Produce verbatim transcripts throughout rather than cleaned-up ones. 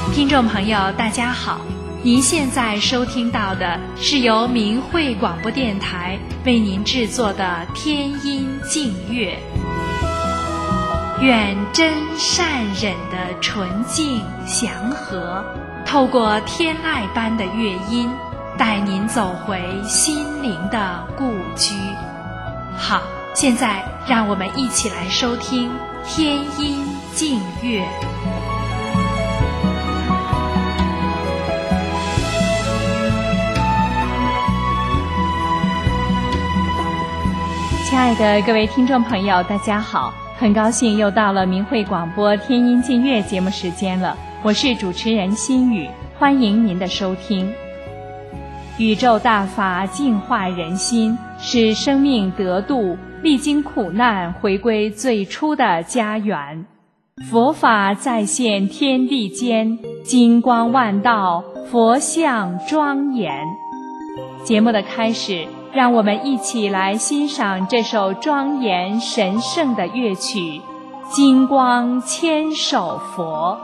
听众朋友大家好，您现在收听到的是由明慧广播电台为您制作的天音净乐。愿真善忍的纯净祥和，透过天籁般的乐音，带您走回心灵的故居。好，现在让我们一起来收听天音净乐。亲爱的各位听众朋友大家好，很高兴又到了明慧广播天音净乐节目时间了，我是主持人心雨，欢迎您的收听。宇宙大法净化人心，使生命得度，历经苦难回归最初的家园。佛法再现天地间，金光万道，佛像庄严。节目的开始，让我们一起来欣赏这首庄严神圣的乐曲《金光千手佛》。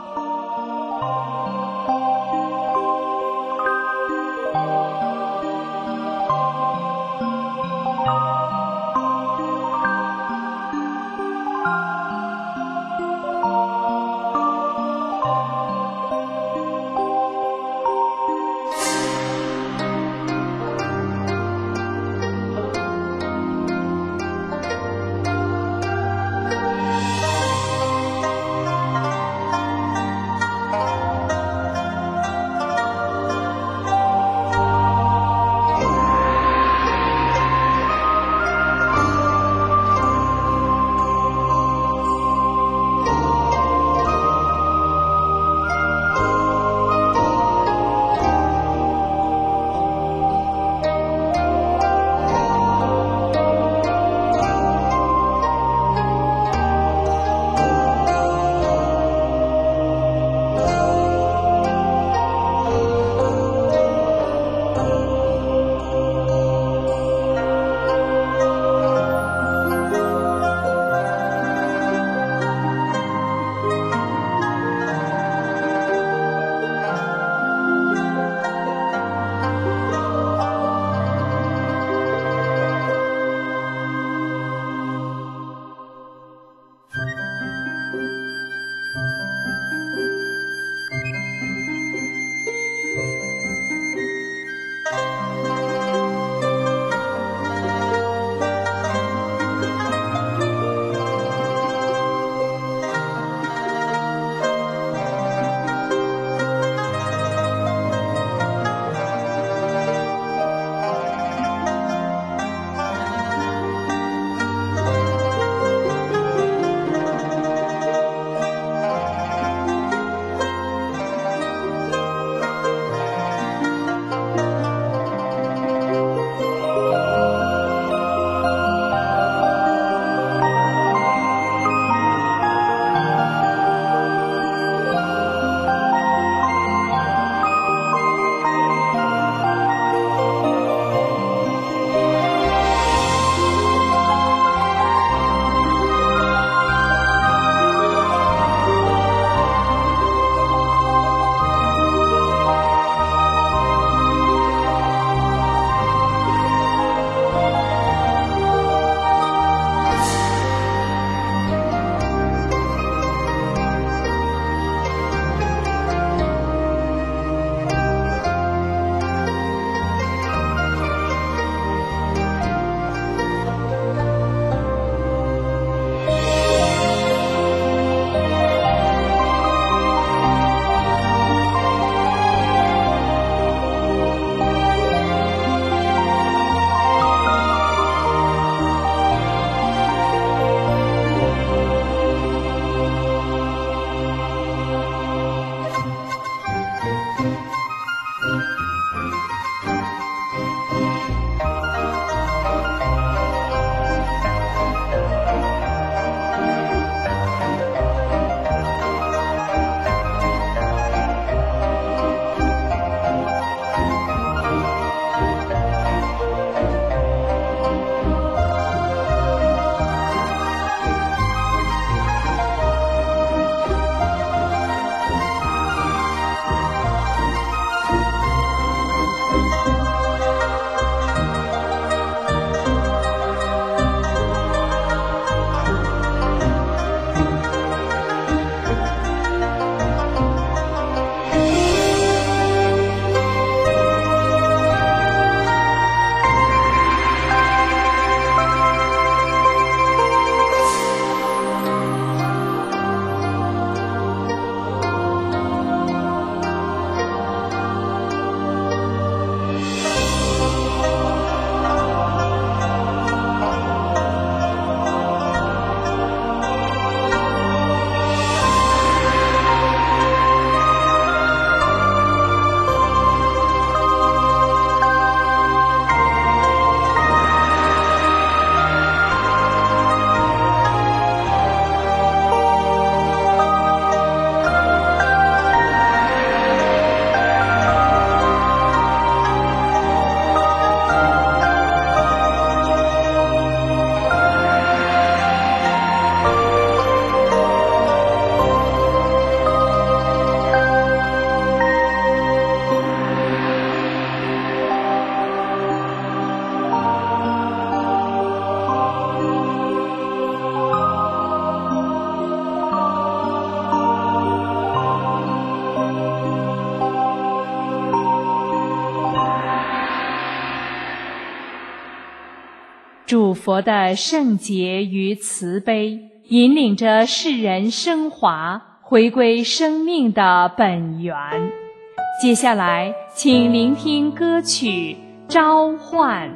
主佛的圣洁与慈悲，引领着世人升华，回归生命的本源。接下来，请聆听歌曲《召唤》。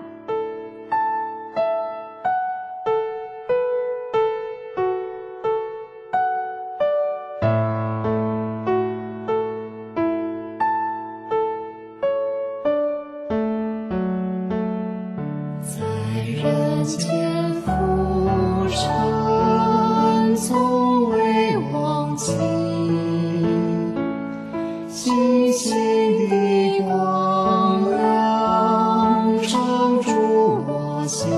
人间浮沉，从未忘记，星星的光亮常驻我心，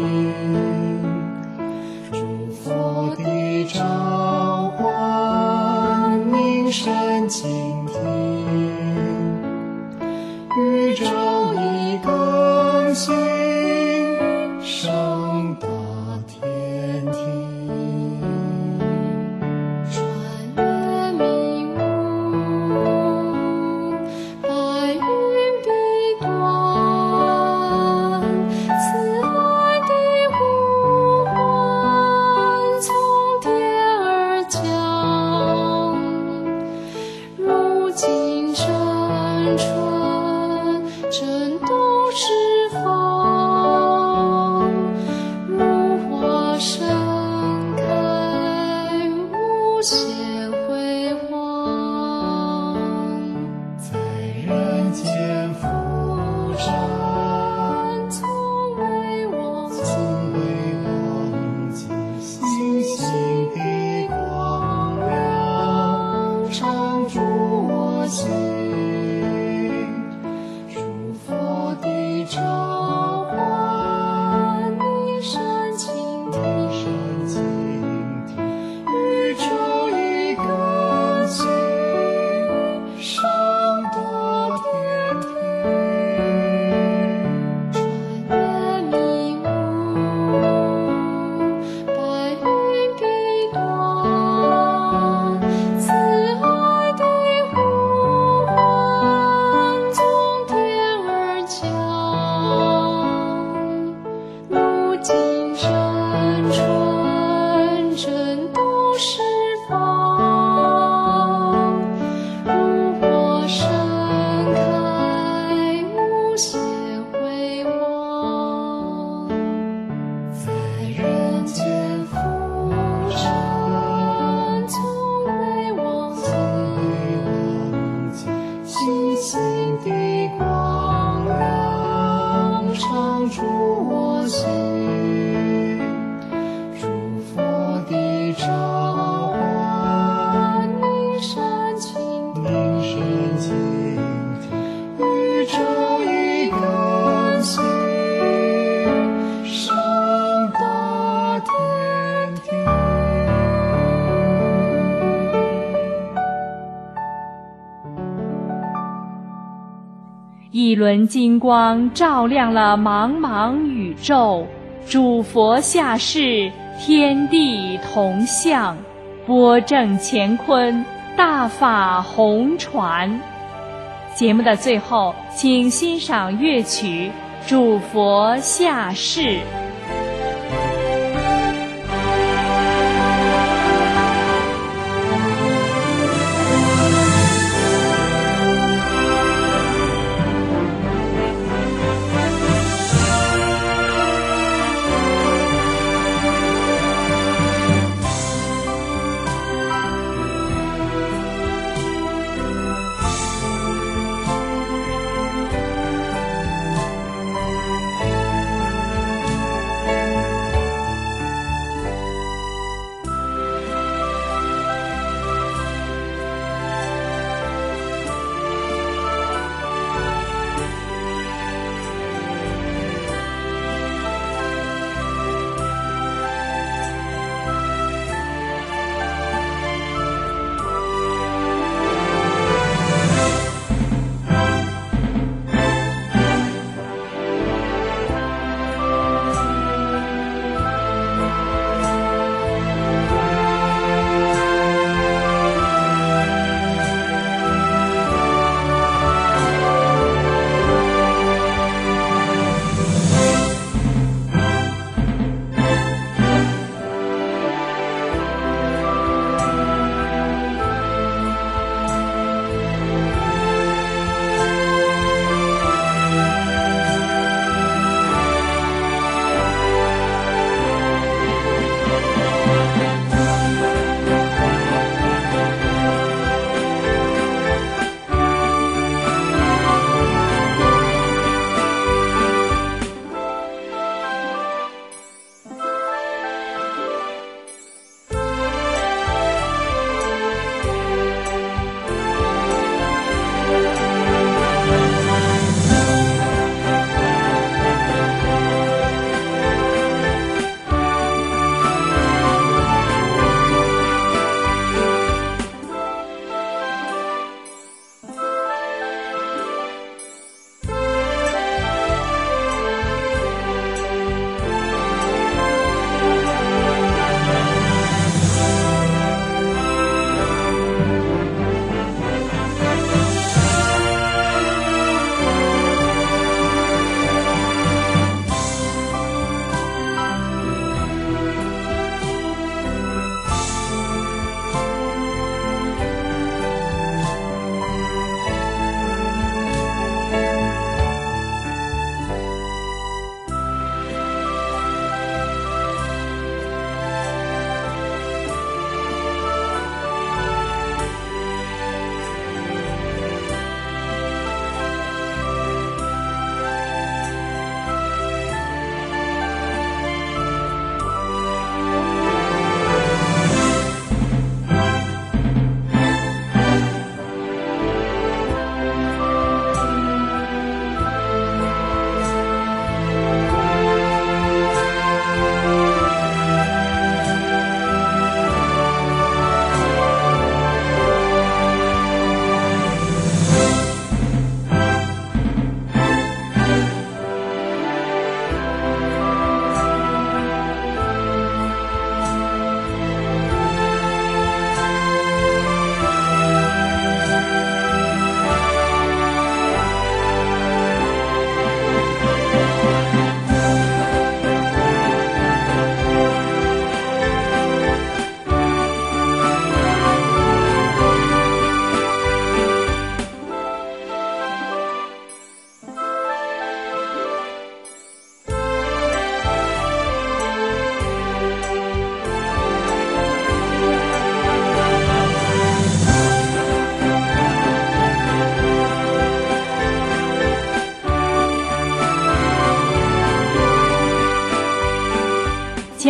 诸佛的召唤鸣声倾听，宇宙已更新，上达天庭，穿越迷雾，白云碧端，慈爱的呼唤从天而降，如今山川震动释放，如花盛开，无限辉煌，在人间浮沉，从未忘记，从未忘记，星星的光亮常驻我心，诸佛的召唤鸣声倾听，宇宙已更新，上达天庭，穿越迷雾，白云碧端，慈爱的呼唤从天而降，如今山川震动释放，如花盛开，无限辉煌，在人间浮沉，从未忘记，星星的光亮常驻我心，诸佛的召唤鸣声倾听，宇宙已更新，上达天庭。 一轮金光照亮了茫茫宇宙，诸佛下世，天地同向，波正乾坤，大法红传。节目的最后，请欣赏乐曲《诸佛下世》。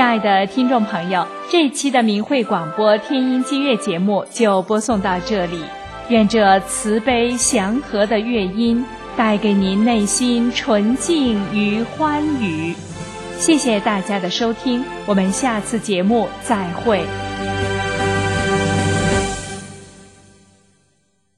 爱的听众朋友，这一期的明慧广播天音金乐节目就播送到这里。愿这慈悲祥和的乐音带给您内心纯净与欢愉。谢谢大家的收听，我们下次节目再会。